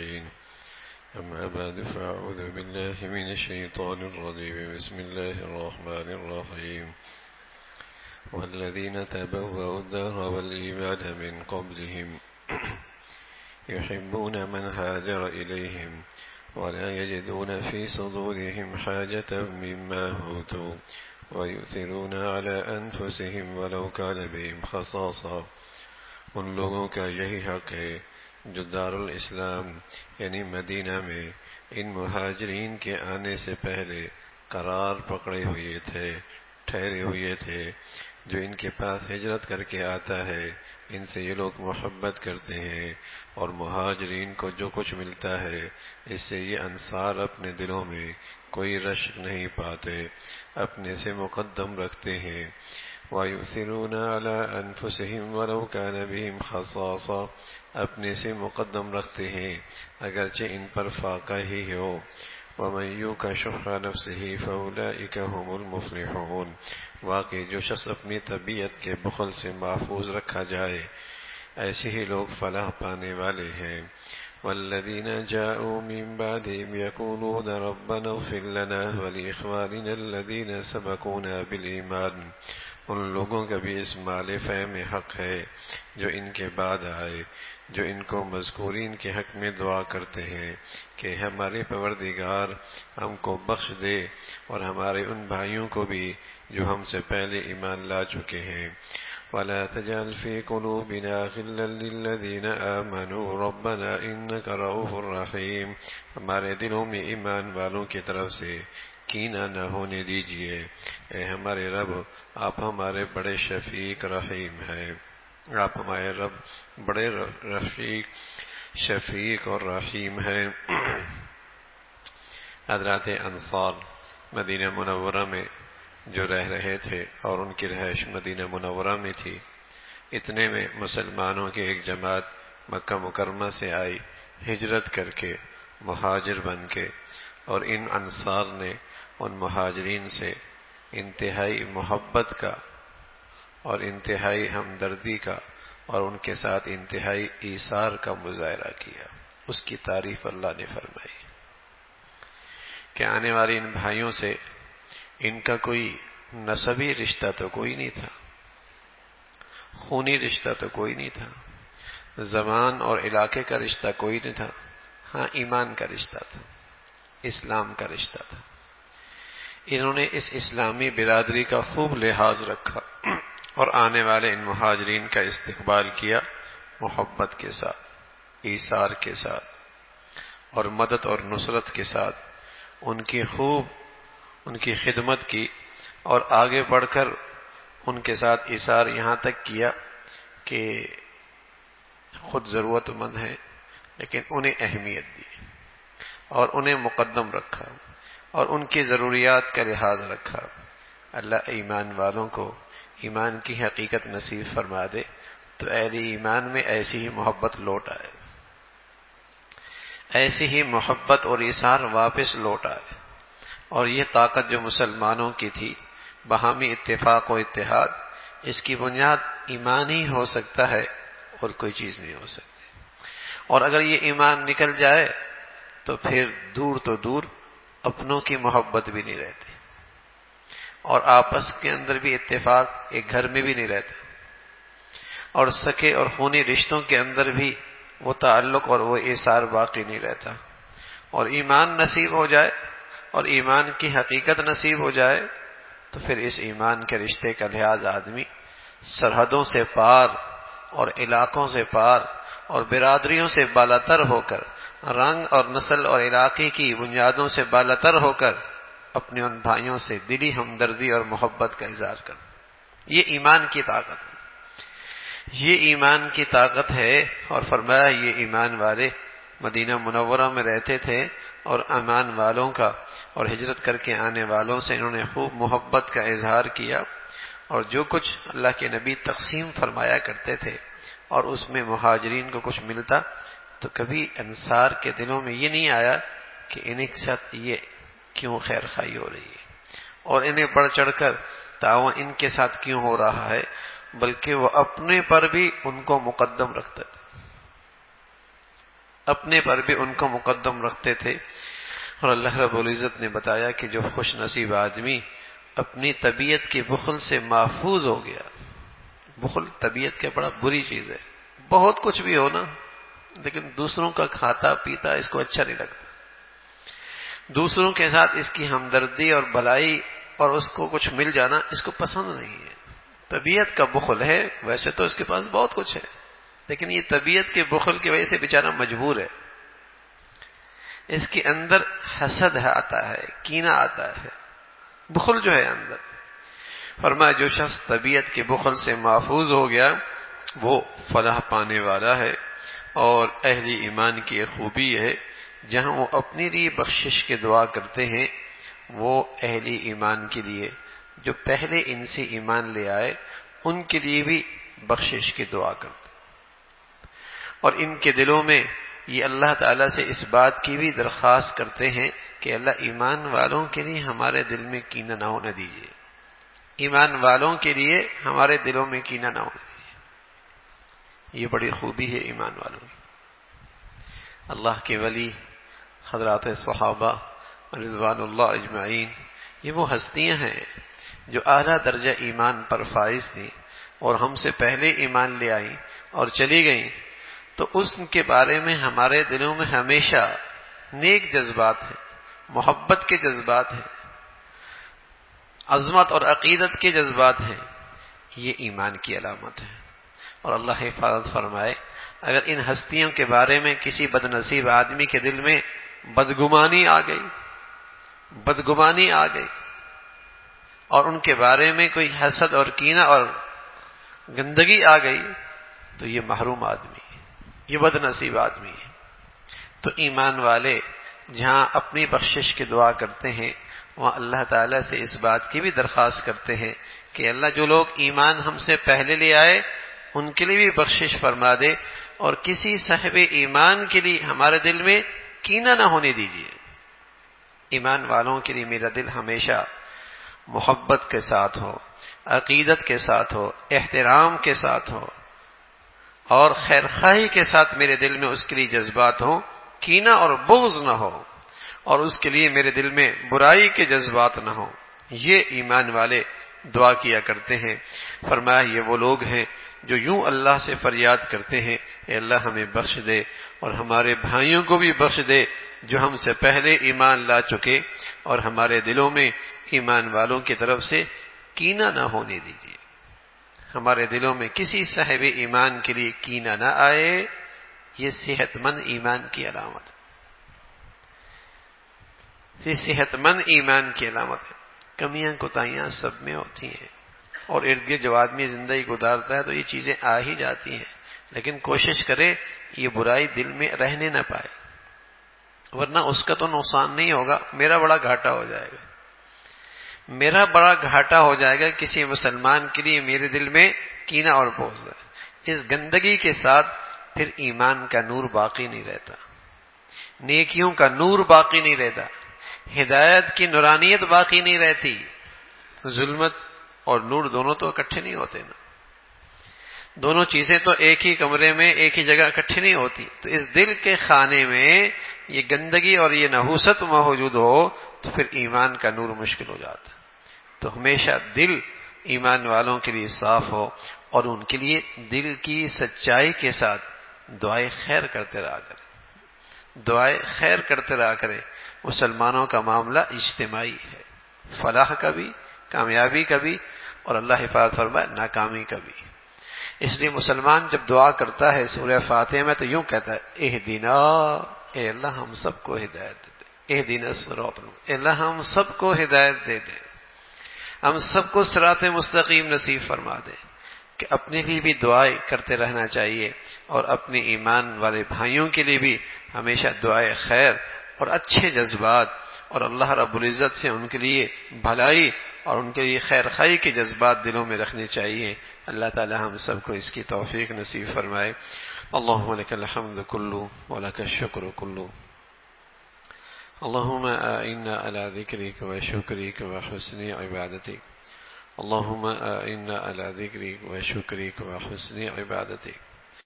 أما بعد فأعوذ بالله من الشيطان الرجيم. بسم الله الرحمن الرحيم. والذين تبوأوا الدار والإيمان من قبلهم يحبون من هاجر إليهم ولا يجدون في صدورهم حاجة مما أوتوا ويؤثرون على أنفسهم ولو كان بهم خصاصة. ان لوگوں کا یہی حق ہے جو دارالاسلام یعنی مدینہ میں ان مہاجرین کے آنے سے پہلے قرار پکڑے ہوئے تھے، ٹھہرے ہوئے تھے. جو ان کے پاس ہجرت کر کے آتا ہے ان سے یہ لوگ محبت کرتے ہیں، اور مہاجرین کو جو کچھ ملتا ہے اس سے یہ انصار اپنے دلوں میں کوئی رشک نہیں پاتے، اپنے سے مقدم رکھتے ہیں. وَيُؤْثِرُونَ عَلَىٰ أَنفُسِهِمْ وَلَوْ كَانَ بِهِمْ خَصَاصَةٌ اپنے سے مقدم رکھتے ہیں اگرچہ ان پر فاقہ ہی ہو. وَمَن يُوقَ شُحَّ نَفْسِهِ فَأُولَٰئِكَ هُمُ الْمُفْلِحُونَ واقعی جو شخص اپنی طبیعت کے بخل سے محفوظ رکھا جائے ایسے ہی لوگ فلاح پانے والے ہیں. وَالَّذِينَ جَاءُوا مِن بَعْدِهِمْ يَقُولُونَ رَبَّنَا اغْفِرْ لَنَا وَلِإِخْوَانِنَا الَّذِينَ سَبَقُونَا بِالْإِيمَانِ ان لوگوں کا بھی اس مال فہم حق ہے جو ان کے بعد آئے، جو ان کو مذکورین کے حق میں دعا کرتے ہیں کہ ہمارے پروردگار ہم کو بخش دے اور ہمارے ان بھائیوں کو بھی جو ہم سے پہلے ایمان لا چکے ہیں. وَلَا تَجْعَلْ فِي قُلُوبِنَا غِلًّا لِّلَّذِينَ آمَنُوا رَبَّنَا إِنَّكَ رَءُوفٌ رَّحِيمٌ ہمارے دلوں میں ایمان والوں کی طرف سے کینہ نہ ہونے دیجیے. اے ہمارے رب آپ ہمارے بڑے شفیق رحیم ہیں. آپ ہمارے رب بڑے رفیق شفیق اور رحیم ہیں. حضرات انصار مدینہ منورہ میں جو رہ رہے تھے اور ان کی رہائش مدینہ منورہ میں تھی، اتنے میں مسلمانوں کی ایک جماعت مکہ مکرمہ سے آئی ہجرت کر کے، مہاجر بن کے، اور ان انصار نے ان مہاجرین سے انتہائی محبت کا اور انتہائی ہمدردی کا اور ان کے ساتھ انتہائی ایثار کا مظاہرہ کیا. اس کی تعریف اللہ نے فرمائی کہ آنے والے ان بھائیوں سے ان کا کوئی نسبی رشتہ تو کوئی نہیں تھا، خونی رشتہ تو کوئی نہیں تھا، زبان اور علاقے کا رشتہ کوئی نہیں تھا. ہاں ایمان کا رشتہ تھا، اسلام کا رشتہ تھا. انہوں نے اس اسلامی برادری کا خوب لحاظ رکھا اور آنے والے ان مہاجرین کا استقبال کیا محبت کے ساتھ، ایثار کے ساتھ اور مدد اور نصرت کے ساتھ. ان کی خدمت کی اور آگے بڑھ کر ان کے ساتھ ایثار یہاں تک کیا کہ خود ضرورت مند ہیں لیکن انہیں اہمیت دی اور انہیں مقدم رکھا اور ان کی ضروریات کا لحاظ رکھا. اللہ ایمان والوں کو ایمان کی حقیقت نصیب فرما دے تو اہل ایمان میں ایسی ہی محبت لوٹ آئے، ایسی ہی محبت اور ایثار واپس لوٹ آئے. اور یہ طاقت جو مسلمانوں کی تھی، باہمی اتفاق و اتحاد، اس کی بنیاد ایمان ہی ہو سکتا ہے اور کوئی چیز نہیں ہو سکتی. اور اگر یہ ایمان نکل جائے تو پھر دور تو دور اپنوں کی محبت بھی نہیں رہتی اور آپس کے اندر بھی اتفاق ایک گھر میں بھی نہیں رہتا اور سکے اور خونی رشتوں کے اندر بھی وہ تعلق اور وہ ایثار باقی نہیں رہتا. اور ایمان نصیب ہو جائے اور ایمان کی حقیقت نصیب ہو جائے تو پھر اس ایمان کے رشتے کا لحاظ آدمی سرحدوں سے پار اور علاقوں سے پار اور برادریوں سے بالاتر ہو کر، رنگ اور نسل اور علاقے کی بنیادوں سے بالاتر ہو کر اپنے ان بھائیوں سے دلی ہمدردی اور محبت کا اظہار کرنا. یہ ایمان کی طاقت ہے، یہ ایمان کی طاقت ہے. اور فرمایا یہ ایمان والے مدینہ منورہ میں رہتے تھے اور ایمان والوں کا اور ہجرت کر کے آنے والوں سے انہوں نے خوب محبت کا اظہار کیا. اور جو کچھ اللہ کے نبی تقسیم فرمایا کرتے تھے اور اس میں مہاجرین کو کچھ ملتا تو کبھی انصار کے دلوں میں یہ نہیں آیا کہ انہیں کے ساتھ یہ کیوں خیر خائی ہو رہی ہے اور انہیں بڑھ چڑھ کر تعاون ان کے ساتھ کیوں ہو رہا ہے، بلکہ وہ اپنے پر بھی ان کو مقدم رکھتے تھے. اپنے پر بھی ان کو مقدم رکھتے تھے. اور اللہ رب العزت نے بتایا کہ جو خوش نصیب آدمی اپنی طبیعت کے بخل سے محفوظ ہو گیا. بخل طبیعت کے بڑا بری چیز ہے. بہت کچھ بھی ہونا لیکن دوسروں کا کھاتا پیتا اس کو اچھا نہیں لگتا. دوسروں کے ساتھ اس کی ہمدردی اور بھلائی اور اس کو کچھ مل جانا اس کو پسند نہیں ہے. طبیعت کا بخل ہے. ویسے تو اس کے پاس بہت کچھ ہے لیکن یہ طبیعت کے بخل کی وجہ سے بیچارہ مجبور ہے. اس کے اندر حسد آتا ہے, کینہ آتا ہے, بخل جو ہے اندر. فرمایا جو شخص طبیعت کے بخل سے محفوظ ہو گیا وہ فلاح پانے والا ہے. اور اہل ایمان کی ایک خوبی ہے جہاں وہ اپنے لیے بخشش کی دعا کرتے ہیں وہ اہل ایمان کے لیے جو پہلے ان سے ایمان لے آئے ان کے لیے بھی بخشش کی دعا کرتے ہیں. اور ان کے دلوں میں یہ اللہ تعالیٰ سے اس بات کی بھی درخواست کرتے ہیں کہ اللہ ایمان والوں کے لیے ہمارے دل میں کینہ نہ ہونے دیجیے. ایمان والوں کے لیے ہمارے دلوں میں کینہ نہ ہونے دیجیے. یہ بڑی خوبی ہے ایمان والوں کی. اللہ کے ولی حضرات صحابہ رضوان اللہ اجمعین یہ وہ ہستیاں ہیں جو اعلیٰ درجہ ایمان پر فائز تھیں اور ہم سے پہلے ایمان لے آئیں اور چلی گئیں. تو اس کے بارے میں ہمارے دلوں میں ہمیشہ نیک جذبات ہیں, محبت کے جذبات ہیں, عظمت اور عقیدت کے جذبات ہیں. یہ ایمان کی علامت ہے. اور اللہ حفاظت فرمائے اگر ان ہستیوں کے بارے میں کسی بد نصیب آدمی کے دل میں بدگمانی آ گئی اور ان کے بارے میں کوئی حسد اور کینہ اور گندگی آ گئی تو یہ محروم آدمی ہے, یہ بد نصیب آدمی ہے. تو ایمان والے جہاں اپنی بخشش کی دعا کرتے ہیں وہاں اللہ تعالیٰ سے اس بات کی بھی درخواست کرتے ہیں کہ اللہ جو لوگ ایمان ہم سے پہلے لے آئے ان کے لیے بھی بخشش فرما دے اور کسی صاحب ایمان کے لیے ہمارے دل میں کینہ نہ ہونے دیجیے. ایمان والوں کے لیے میرا دل ہمیشہ محبت کے ساتھ ہو, عقیدت کے ساتھ ہو, احترام کے ساتھ ہو اور خیرخواہی کے ساتھ میرے دل میں اس کے لیے جذبات ہوں, کینہ اور بغض نہ ہو اور اس کے لیے میرے دل میں برائی کے جذبات نہ ہوں. یہ ایمان والے دعا کیا کرتے ہیں. فرمایا یہ وہ لوگ ہیں جو یوں اللہ سے فریاد کرتے ہیں اے اللہ ہمیں بخش دے اور ہمارے بھائیوں کو بھی بخش دے جو ہم سے پہلے ایمان لا چکے اور ہمارے دلوں میں ایمان والوں کی طرف سے کینہ نہ ہونے دیجیے. ہمارے دلوں میں کسی صاحب ایمان کے لیے کینہ نہ آئے. یہ صحت مند ایمان کی علامت ہے. یہ صحت مند ایمان کی علامت ہے. کمیاں کوتاہیاں سب میں ہوتی ہیں اور ارد گرد جو آدمی زندگی گزارتا ہے تو یہ چیزیں آ ہی جاتی ہیں لیکن کوشش کرے یہ برائی دل میں رہنے نہ پائے ورنہ اس کا تو نقصان نہیں ہوگا, میرا بڑا گھاٹا ہو جائے گا. میرا بڑا گھاٹا ہو جائے گا کسی مسلمان کے لیے میرے دل میں کینہ اور بغض ہے. اس گندگی کے ساتھ پھر ایمان کا نور باقی نہیں رہتا, نیکیوں کا نور باقی نہیں رہتا, ہدایت کی نورانیت باقی نہیں رہتی. ظلمت اور نور دونوں تو اکٹھے نہیں ہوتے نا, دونوں چیزیں تو ایک ہی کمرے میں ایک ہی جگہ اکٹھی نہیں ہوتی. تو اس دل کے خانے میں یہ گندگی اور یہ نحوست موجود ہو تو پھر ایمان کا نور مشکل ہو جاتا. تو ہمیشہ دل ایمان والوں کے لیے صاف ہو اور ان کے لیے دل کی سچائی کے ساتھ دعائیں خیر کرتے رہا کریں, دعائیں خیر کرتے رہا کریں. مسلمانوں کا معاملہ اجتماعی ہے, فلاح کا بھی, کامیابی کا بھی اور اللہ حفاظت فرمائے ناکامی کا بھی. اس لیے مسلمان جب دعا کرتا ہے سورہ فاتحہ میں تو یوں کہتا ہے اہدنا, اے اللہ ہم سب کو ہدایت دے دے, اہدنا الصراط, اے اللہ ہم سب کو ہدایت دے دے, ہم سب کو صراط مستقیم نصیب فرما دے. کہ اپنے لیے بھی دعائیں کرتے رہنا چاہیے اور اپنے ایمان والے بھائیوں کے لیے بھی ہمیشہ دعائیں خیر اور اچھے جذبات اور اللہ رب العزت سے ان کے لیے بھلائی اور ان کے لیے خیر خواہی کے جذبات دلوں میں رکھنے چاہیے. اللہ تعالی ہم سب کو اس کی توفیق نصیب فرمائے. اللہم لک الحمد کلو ولک الشکر کلو. اللہم اعنا علی ذکرک و شکرک و حسن عبادتک. اللہم اعنا علی ذکرک و شکرک و حسن عبادتک.